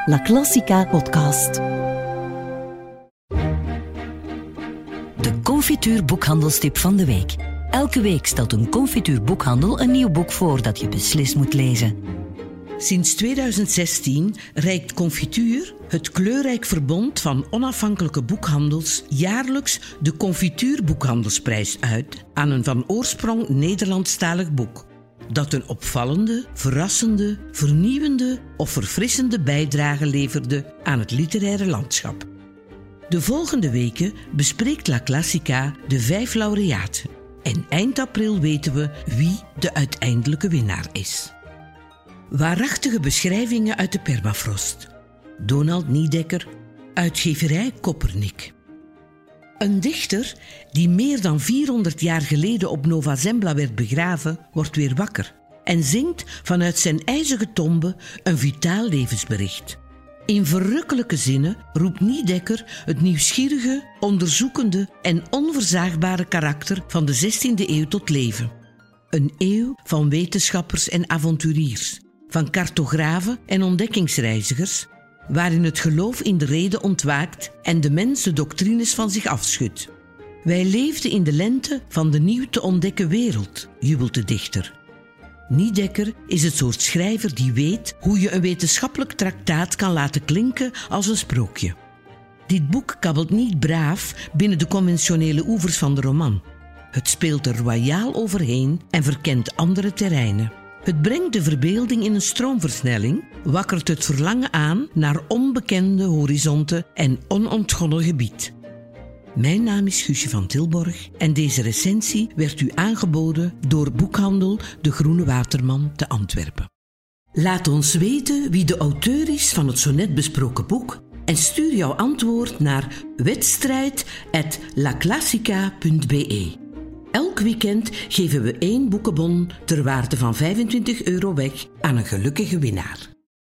La Classica podcast. De confituurboekhandelstip van de week. Elke week stelt een confituurboekhandel een nieuw boek voor dat je beslist moet lezen. Sinds 2016 reikt Confituur, het kleurrijk verbond van onafhankelijke boekhandels, jaarlijks de Confituurboekhandelsprijs uit aan een van oorsprong Nederlandstalig boek dat een opvallende, verrassende, vernieuwende of verfrissende bijdrage leverde aan het literaire landschap. De volgende weken bespreekt La Classica de 5 laureaten en eind april weten we wie de uiteindelijke winnaar is. Waarachtige beschrijvingen uit de permafrost. Donald Niedecker, uitgeverij Koppernik. Een dichter die meer dan 400 jaar geleden op Nova Zembla werd begraven, wordt weer wakker en zingt vanuit zijn ijzige tombe een vitaal levensbericht. In verrukkelijke zinnen roept Niedecker het nieuwsgierige, onderzoekende en onverzaagbare karakter van de 16e eeuw tot leven. Een eeuw van wetenschappers en avonturiers, van cartografen en ontdekkingsreizigers, waarin het geloof in de rede ontwaakt en de mens de doctrines van zich afschudt. Wij leefden in de lente van de nieuw te ontdekken wereld, jubelt de dichter. Niedecker is het soort schrijver die weet hoe je een wetenschappelijk traktaat kan laten klinken als een sprookje. Dit boek kabbelt niet braaf binnen de conventionele oevers van de roman. Het speelt er royaal overheen en verkent andere terreinen. Het brengt de verbeelding in een stroomversnelling, wakkert het verlangen aan naar onbekende horizonten en onontgonnen gebied. Mijn naam is Guusje van Tilborg en deze recensie werd u aangeboden door boekhandel De Groene Waterman te Antwerpen. Laat ons weten wie de auteur is van het zo net besproken boek en stuur jouw antwoord naar wedstrijd@laclassica.be. Elk weekend geven we 1 boekenbon ter waarde van €25 weg aan een gelukkige winnaar.